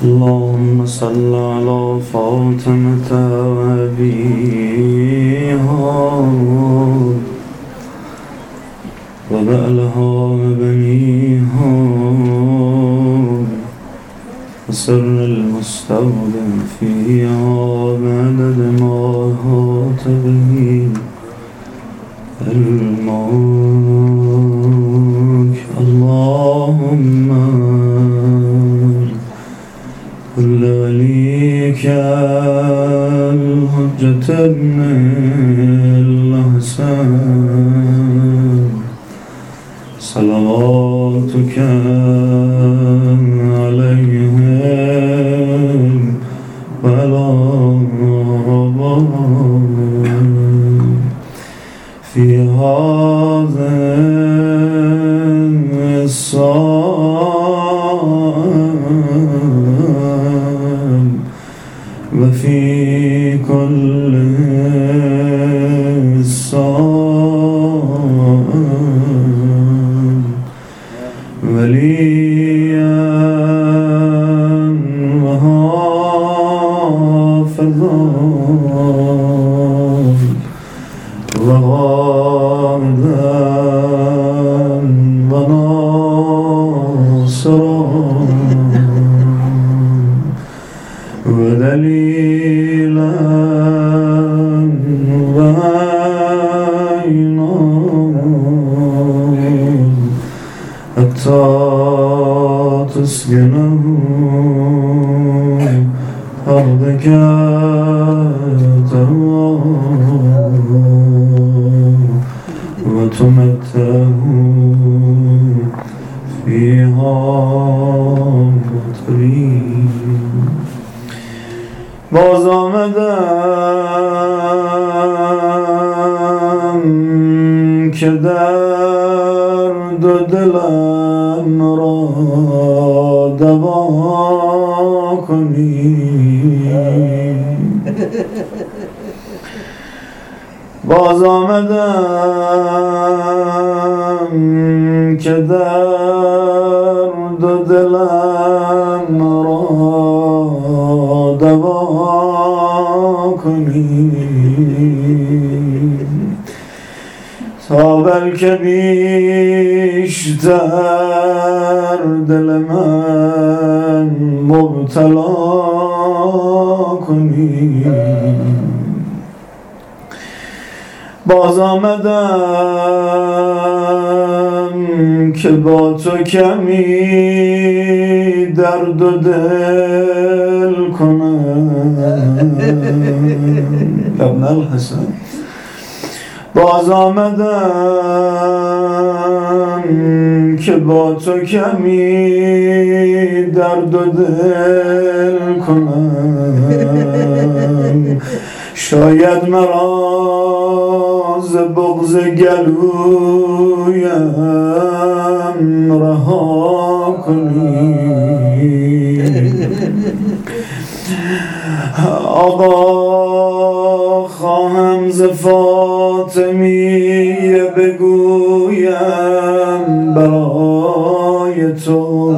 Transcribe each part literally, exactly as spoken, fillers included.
اللهم صل على فاطمة وأبيها وبألها وبنيها وسر المستودع فيها بعدد ما أحاط به علمك. اللهم كل وليك الحجة ابن الحسن صلواتك عليهم وعلى آبائهم في هذا الصائم وفي كل صائم وليا وحافظا وغامدا وناصرا ودليلا وعينا حتى تسكنه أرضك ترواه وتمتعه فيها تريد. باز آمدم که درد و دلم را دوا کنی. باز آمدم که درد و دلم را دوا کنی تا بلکه بیشتر دل من مبتلا کنی. باز آمدم که با تو کمی درد و دل کنم. ابن الحسن. باز آمدم که با تو کمی درد و دل کنم. شاید مرا ز بغض گلویم رها کنی. آقا خواهم ز فاطمیه بگویم برای تو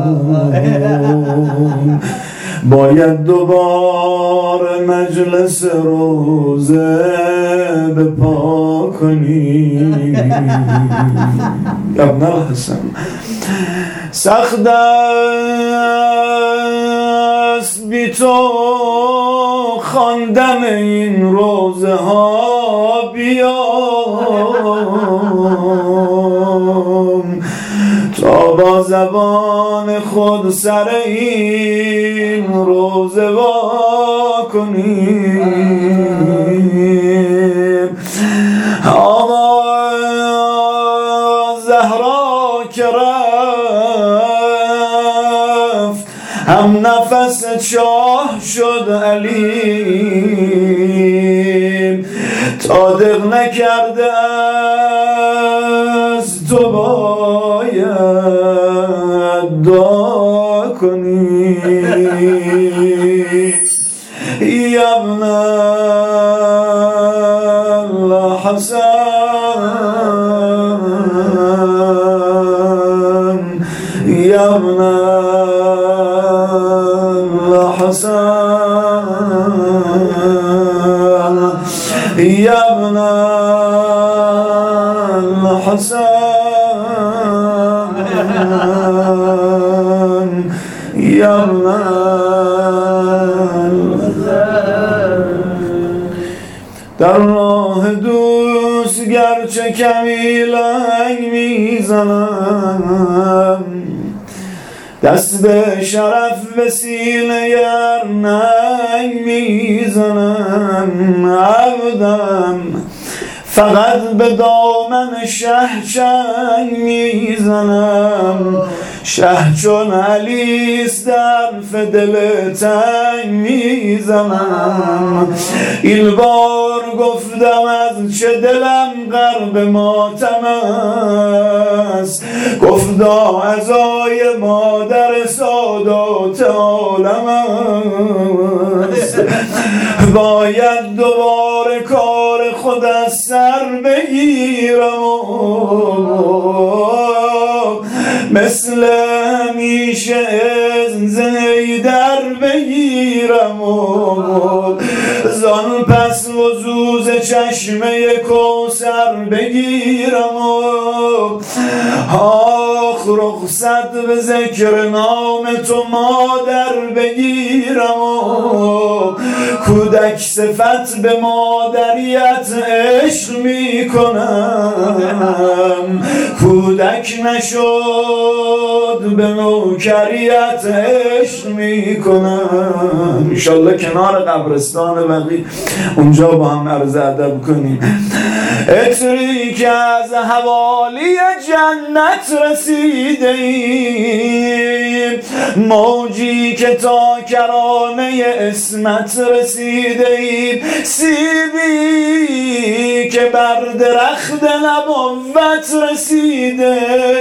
باید دوباره مجلس روزه بپا کنی. ابن الحسن. سخت است بی تو خواندن این روزه ها بیام تا با زبان خود سر این روزه وا کنیم. آقا زهرا که رفت هم نفس چاه شد علیم تا دق نکرده از تو باید دعا کنی. یا ابن الحسن یا ابن الحسن يا ابن الحسن يا ابن در راه دوست گرچه کمی لنگ میزنم دست به شرف به سینه گر ننگ میزنم عبدم فقط به دامن شه چنگ میزنم شه چون علیس در دل تنگ میزنم این بار گفتم از چه دلم غرق ماتم است گفتا عزای مادر سادات عالم است باید دوباره کار خود از سر بگیرم و مثل همیشه زنی در بگیرم و زان پس وزوز چشمه کوثر بگیرم و آخ رخصت به ذکر نام تو مادر بگیرم و کودک صفت به مادریت عشق می کنم کودک نشد به نوکریت عشق می کنم انشالله کنار قبرستان بقی اونجا با هم عرض ادب کنیم عطری که از حوالی جنت رسیده ایم موجی که تا کرانه اسمت رسیده ایم سیبی که بر درخت نبوت رسیده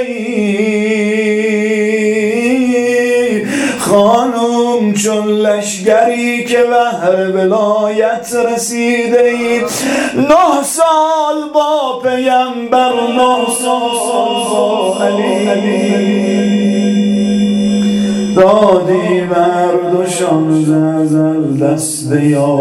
ایم خانم چون لشگری که بهر ولایت رسیده ایم نه سال با پیمبر نه سال علی دادی بر دوشان زلزل دست یا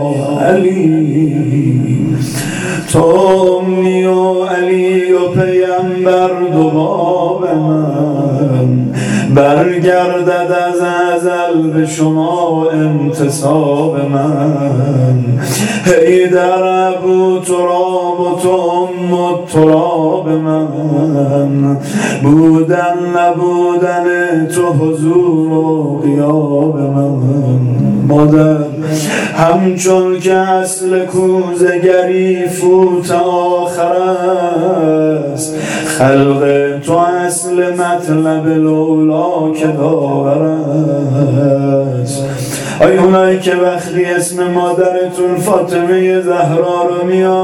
علی تو امی و علی و پیمبر دو باب من برگردد از ازل به شما انتصاب من ای در ابو تراب و تو ام و تراب من بودن نبودن تو حضور و غیاب من مادر همچون که اصل کوزگری فوت آخر است خلق تو اصل مطلب لولا که داور است آی اونایی که وقتی اسم مادرتون فاطمه زهرا رو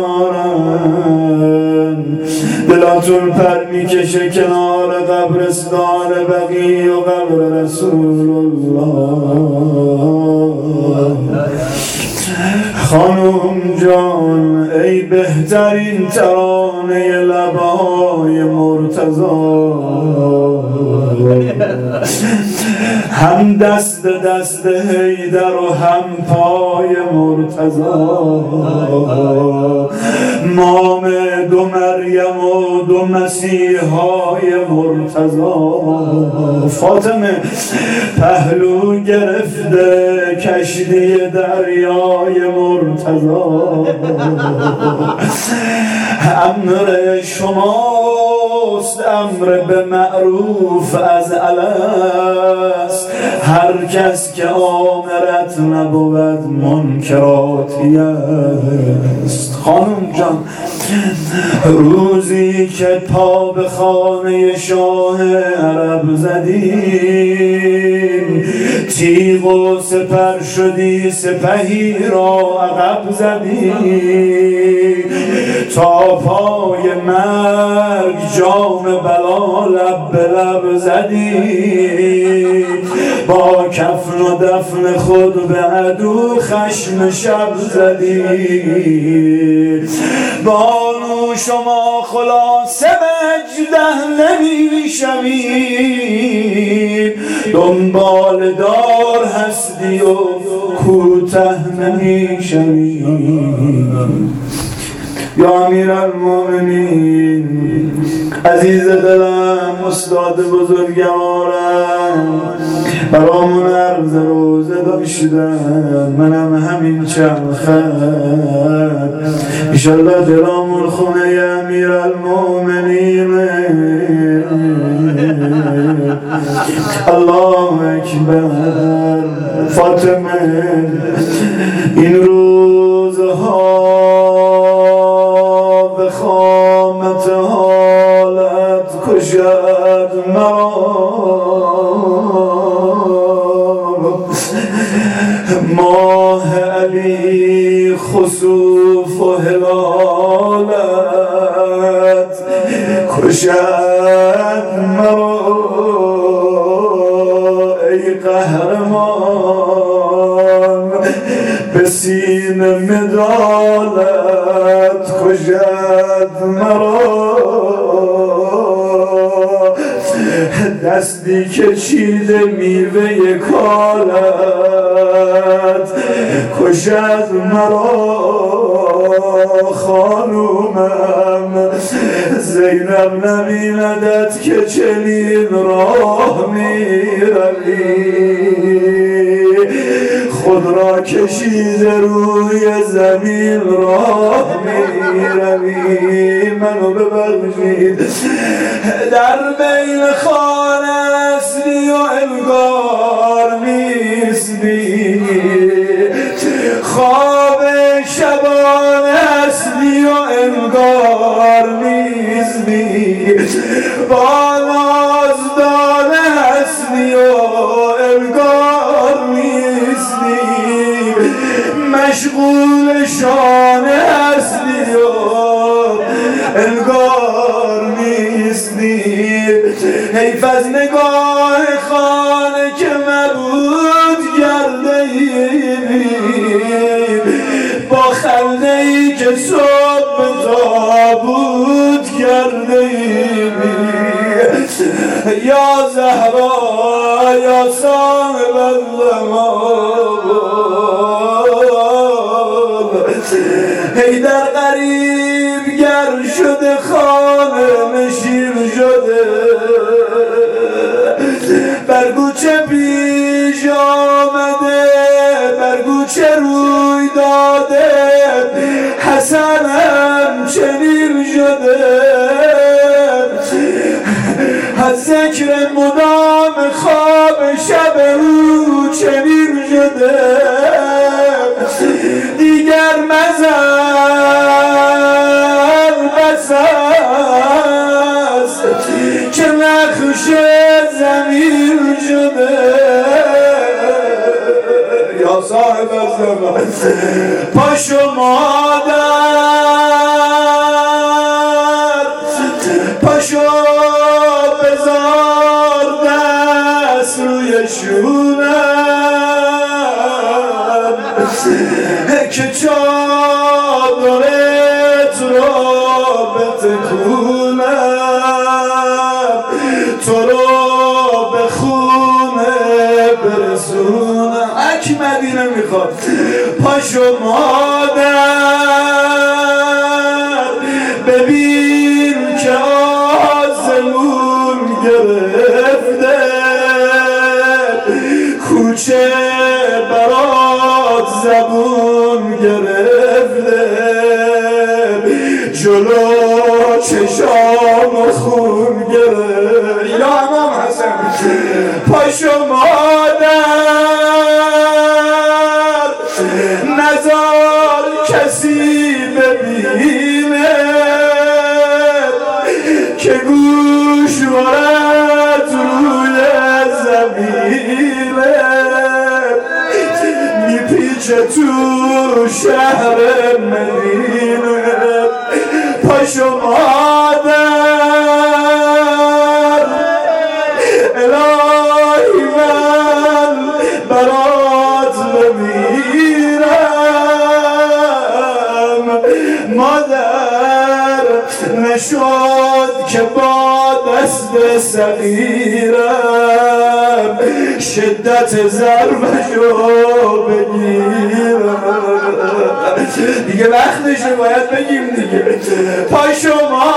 میارن دلاتون پر میکشه کنار قبرستان بقی و قبر رسول الله خانم جان ای بهترین ترانه لبای مرتضی هم دست دست حیدر و هم پای مرتضی مام دو مریم و دو مسیحای مرتضی فاطمه پهلو گرفته کشتی دریای مرتضی امر شماست امر به معروف از الست هر کس که آمرت نبود منکراتی است خانم جان روزی که پا به خانه شاه عرب زدیم تیغ و سپر شدی سپهی را عقب زدی تا پای مرگ جام بلا لب به لب زدی با کفن و دفن خود به عدو خشم شب زدی. بانو شما خلاصه وجده نمی شوید، دنبال دار هستی و کوته نمی شوید. یا امیر المؤمنین، عزیز دلم، استاد بزرگوارم، برامون عرض روزه داشتن، منم همین چند خط انشالله دلامون خونه امیر المؤمنین. الله اکبر. فاطمه این روزها به خامت حالت کشد مرا، ماه علی خسوف و هلالت کشد مرا. ای قهرمان به سینه مدالت کشد مرا، دستی که چیده میوه کالت کشد مرا. خانومم زینب نبیندت که چنین راه میروی، خود را کشیده روی زمین راه میروی. منو ببخشید در بین خانه اصلی و انگار نیستی، خواب شبانه اصلی و انگار نیستی، با نازدانه اصلی و انگار نیستی، مشغول شانه اصلی و انگار نیستی. حیف از نگاه خانه که مبود کرده ای، با خنده ای که صبح تابوت کرده ای. یا زهرا یا صاحب الزمان، حیدر غریب گر شده خانه نشین شده، برگوچه پیش آمده برگوچه روی داده، حسنم چنین شده، از ذکر مدام خواب شب رو چنین شده. دیگر مزن بس است که نقش زمین شده. یا صاحب الزمان پاشو مادر، پاشو بذار دست روی شونم که چادرت رو بتکونم، تو رو به خونه برسونم. اکی مدینه میخواد. پاشو مادر ببین که آسمون گرفته، کوچه برات زبون گرفته، جلو چشام خون گرفته. یا امام حسن پاشو مادر نزار کسی ببینه که گوش ورد روی زمینه، میپیچه تو شهر مدینه. پاشو مادر الهی من بمیرم مادر نشد که با دست صغیرم شدت ضربشو بگیرم دیگه وقتشه باید بگیم دیگه پاشو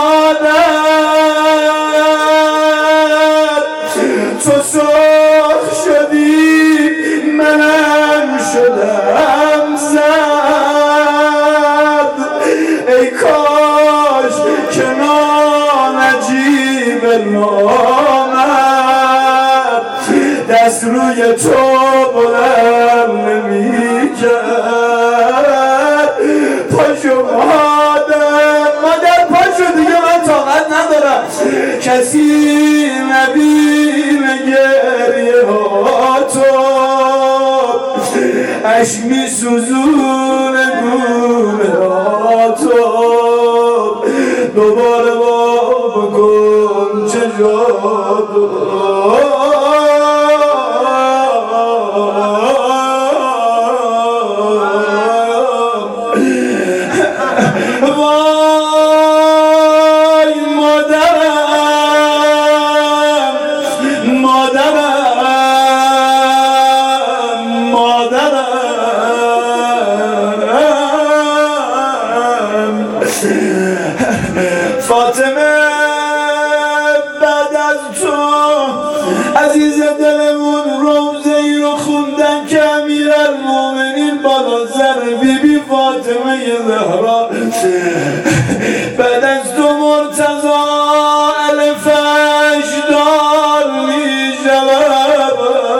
مادر تو سرخ شدی منم شدم زد ای کاش که ناجیب نامد دست روی تو بلند نمی کرد پاشو مادر مادر پاشو دیگه من طاقت ندارم کسی نبینه گریه ها تو عشق می سوزونه گونه ها تو دوباره با بکن چه جادو وای مادرم مادرم مادرم فاطمه بعد از تو عزیز دلمون روزه ای رو خوندن که امیرالمومنین بالا سر بی بی فاطمه زهرا بعد از تو مرتضی الفش دار می شود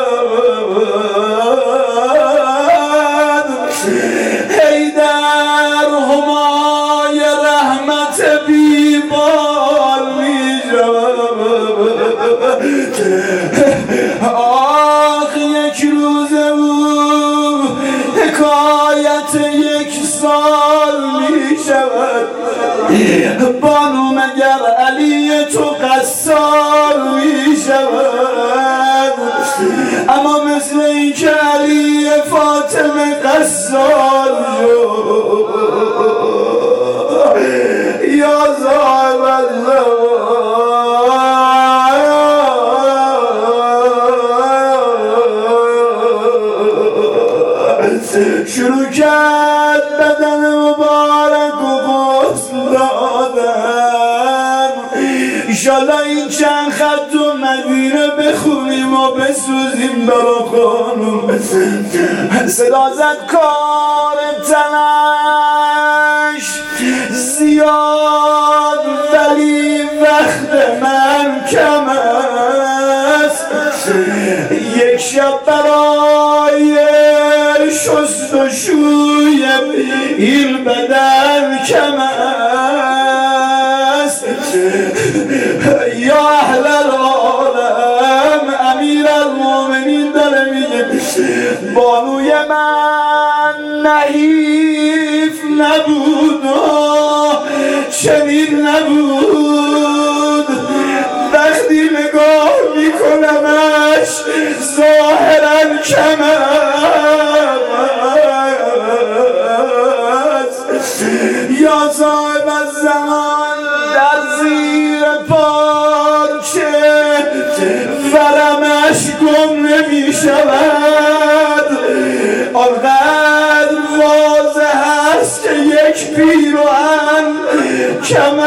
حیدر همای رحمت بی بار می شود آخ یک روزه او حکایت یک سال می شود بانو مگر علی تو قصال می شود اما مثل این که علی فاطمه قصال شد یا صاحب الزمان شروع کرد بدن مبارک و غسل دادن ایشالله این چند خط و مدینه بخونیم و بسوزیم برا خانم صدا زد کار تنش زیاد ولی وقت من کم است یک شب برای شست و شوی این بدن کم است یا اهل العالم امیرالمومنین داره میگه بانوی من نحیف نبود چنین نبود وقتی نگاه میکنمش ظاهرا کم است یا صاحب الزمان در زیر پارچه ورمش گم نمی شود آنقدر واضح است که یک پیراهن کم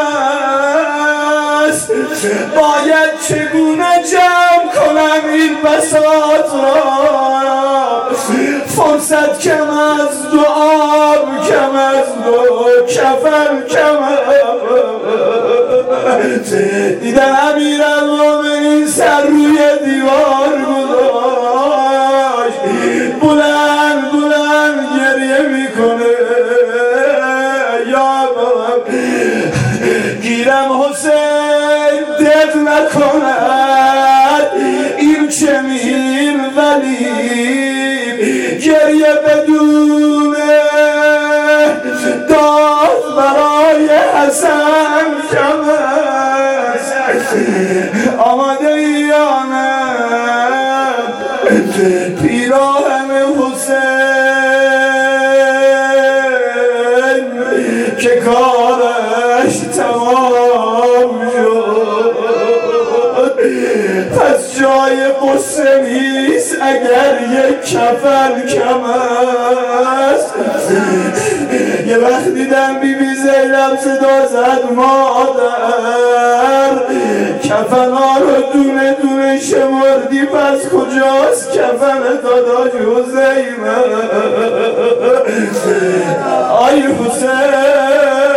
است باید چگونه جمع کنم این بساط را فرصت کم از دو آب کم از دو کفن کم دیدن امیرالمومنین سر روی دیوار گذاشت بلند بلند گریه میکنه یا بابا گیرم حسین دق نکند این چنین ولی گریه بدون داد برای حسن کم است آماده یا نه پیراهن حسین قاسمیست اگر یک کفن کم است. یه وقت دیدم بی بی زینب صدا زد مادر کفن‌ها رو دونه دونه شمردی پس کجاست کفن داداش حسین؟ آی حسین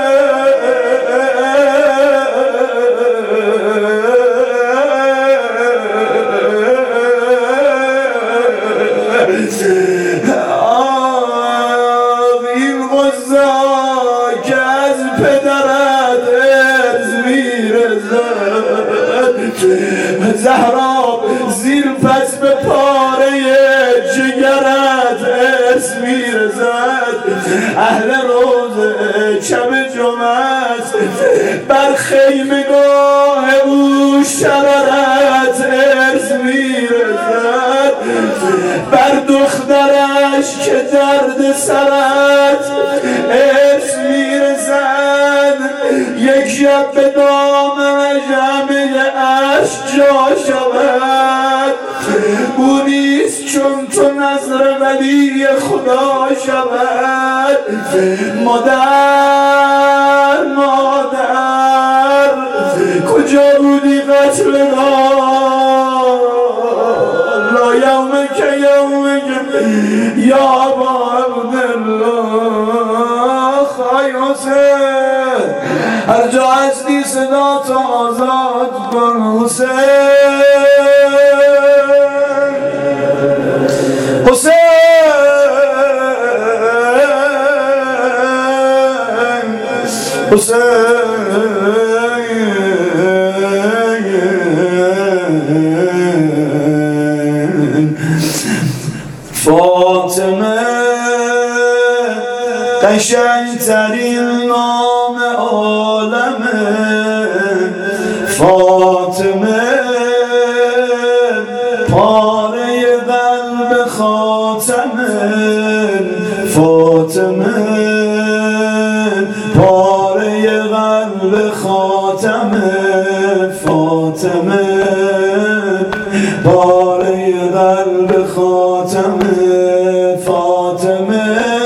این غزه که از پدرت ارز میرزد زهرا زیر پس به پاره جگرت ارز میرزد اهل روزه شب جمعه است بر خیمگاه او شررت ارز میرزد بر دخترش که درد سرت ارز میرزد یک شب به دامنش همه اش جا شود او نیست چون تو نظر ولی خدا شود. مادر مادر کجا بودی قتل لا یومک یومک یا ابا عبدالله خای حسین هر جا هستی صدا تو آزاد کن حسین حسین حسین فاطمه قشنگترین نام عالمه فاطمه پاره قلب خاتمه فاطمه پاره قلب خاتمه فاطمه پاره قلب خاتمه فاطمه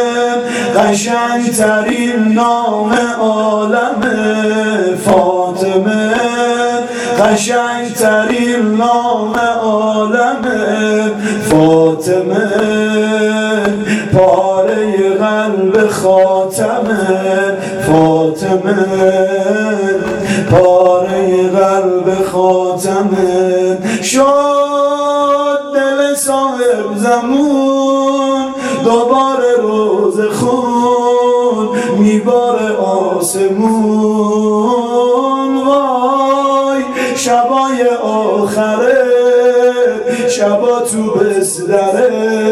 قشنگترین نام عالمه فاطمه قشنگترین نام عالمه فاطمه پاره قلب خاتمه فاطمه پاره قلب خاتمه شد دل صاحب زمون دوباره روز خون میباره آسمون وای شبای آخره شبا تو بستره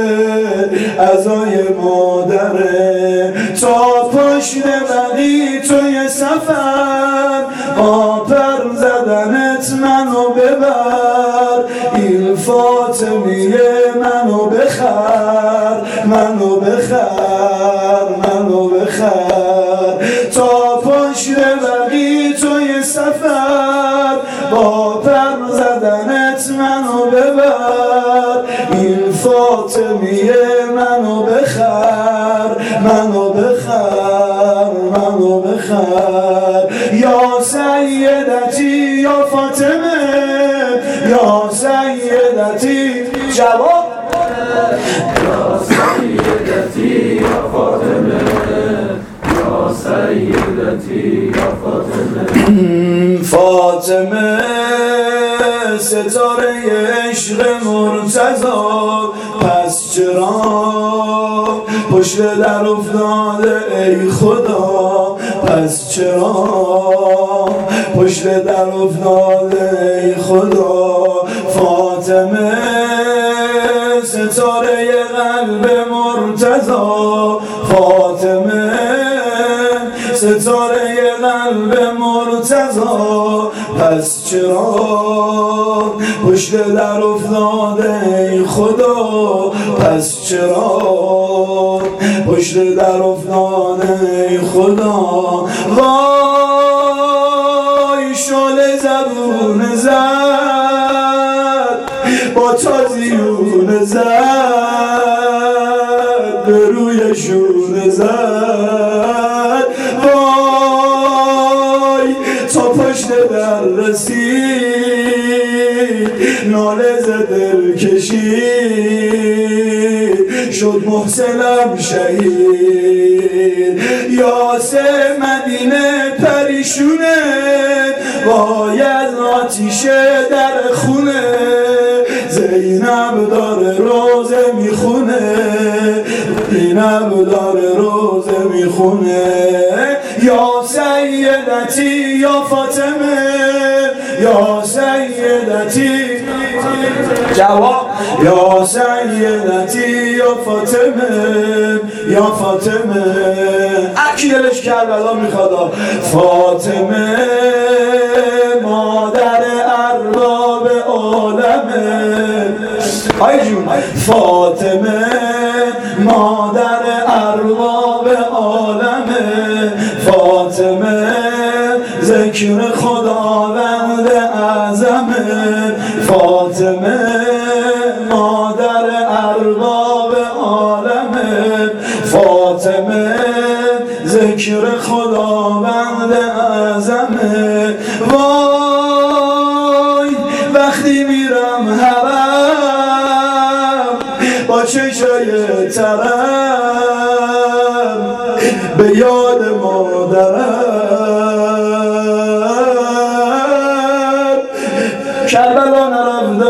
عزای مادره تا پشت بقی توی سفر با پر زدنت منو ببر این فاطمیه منو بخر منو بخر منو بخر تا پشت بقی توی سفر با پر زدنت منو ببر این فاطمیه منو بخر منو بخر منو بخر یا سیدتی یا فاطمه یا سیدتی جواب یا سیدتی یا فاطمه یا سیدتی یا فاطمه فاطمه ستاره عشق مرتضی پس چرا پشت در افتاده ای خدا پس چرا پشت در افتاده ای خدا فاطمه ستاره قلب مرتضی فاطمه ستاره قلب مرتضی پس چرا پشت در افتاده ای خدا پس چرا پشت در افتاده ای خدا وای شعله زبون زد با تازیون زد به روی شونه زد وای تا پشت در رسید ناله زدل کشید شد محسنم شهید یاسر مدینه پریشونه وای از آتیش در خونه زینب داره روزه میخونه زینب داره روزه میخونه یا سیدتی یا فاطمه یا سیدتی جواب یا سیدتی یا فاطمه یا فاطمه اکی دلش کربلا میخواد فاطمه مادر ارباب عالمه آی جون فاطمه مادر ارباب عالمه فاطمه ذکر خداوند اعظمه فاطمه مادر ارباب عالمه فاطمه ذکر خداوند اعظمه وای وقتی میرم حرم با چشای ترم به یاد مادرم کربلا نرفته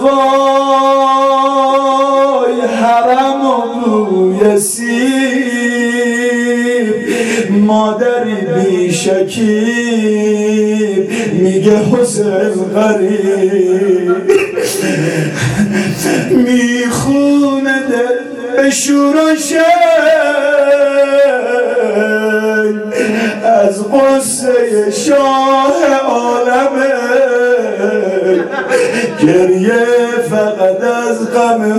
وای حرم و بوی سیب مادری بی شکیب میگه حسین غریب میخونه دل به شور و شی از قصه شاه عالمه گریه فقط از غم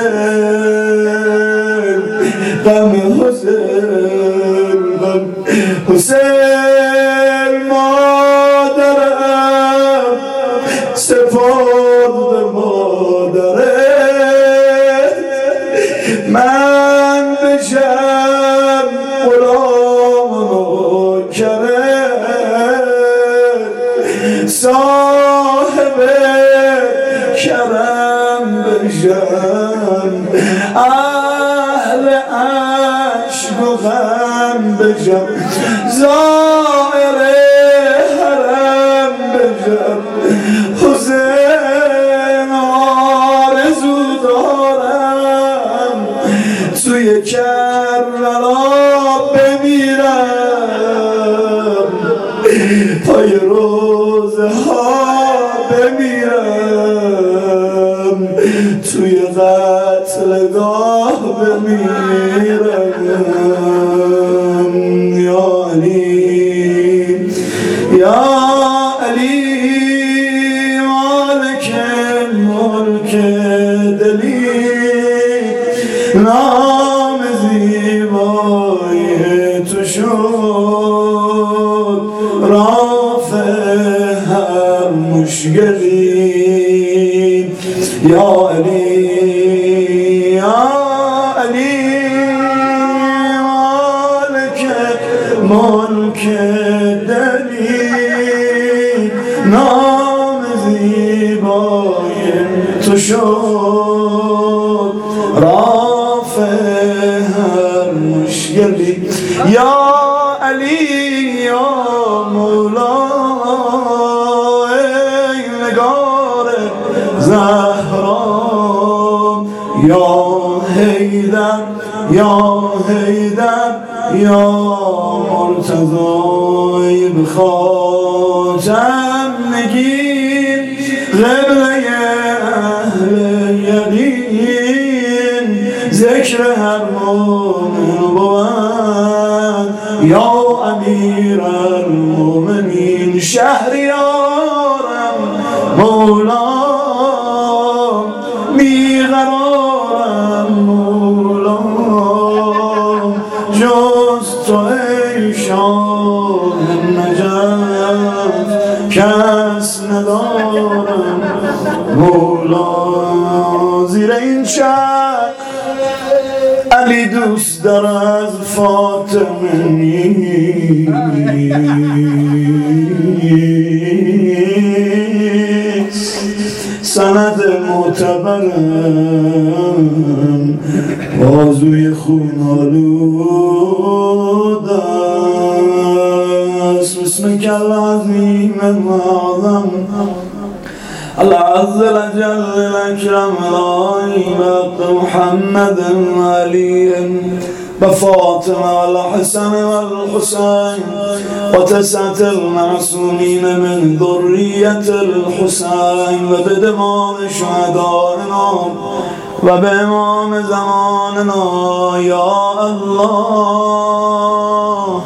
حسین غم حسین غم حسین مادرم سپرد به مادره من بشم غلام نوکره صاحب کرم بشم اهل عشق و غم بشم زائر حرم بشم حسین آرزو دارم توی کربلا بمیرم پای روزه ها بمیرم توی قتلگاه بمیرم یا علی یا علی مالک ملک دلی نام زیبای تو شد رافع هر مشکلی یا علی یا علی مالک ملک دلی نام زیبای تو شد رافع هر مشکلی یا علی یا مولا ای نگار زهرا یا حیدر یا حیدر یا مرتضی بخاتم نگین قبله اهل یقین ذکر هر مومن بود یا امیر المومنین شهریارم مولا بیقرارم مولا جز تو ای شاه نجف کس ندارم مولا این شب علی دوست دار از فاطمه نیست سند معتبرم بازوی خون آلود است بسمک العظیم المعظم العز الجل الاکرم العالی محمد علی بفاطمه والحسن والحسين وتسعة المعصومين من ذرية الحسين وبدماء شهدائنا وبإمام زماننا يا الله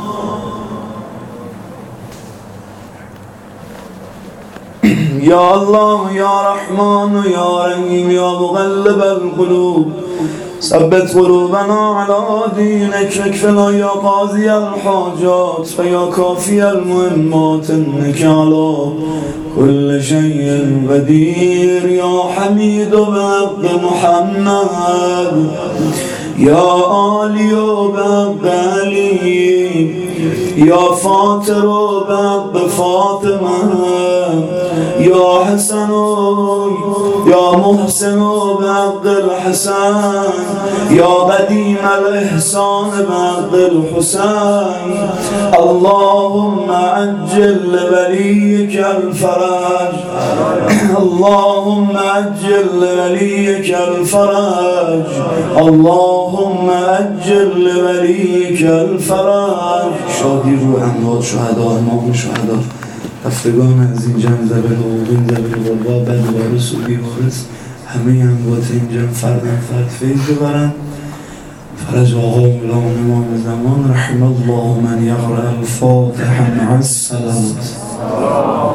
يا الله يا رحمن يا رحيم يا مقلب القلوب ثبت قلوبنا على دينك اكفنا يا قاضي الحاجات فيا كافي المهمات انك على كل شيء قدير يا حميد بحق محمد يا آلي بحق علي يا فاطر بحق فاطمة يا حسن يا محسن بحق الحسن يا قديم الإحسان بحق الحسين اللهم عجل لوليك الفرج اللهم عجل لوليك الفرج اللهم عجل لوليك الفرج شادی روح اموات شهدا امام شهدا رفتگان از این جمع زبل اوغین زبل بابا بدوار سوبی وارث همه اموات این جمع فردن فرد فیض ببرن فرج آقا غلام امام زمان رحم الله من یقرأ الفاتحه مع الصلوات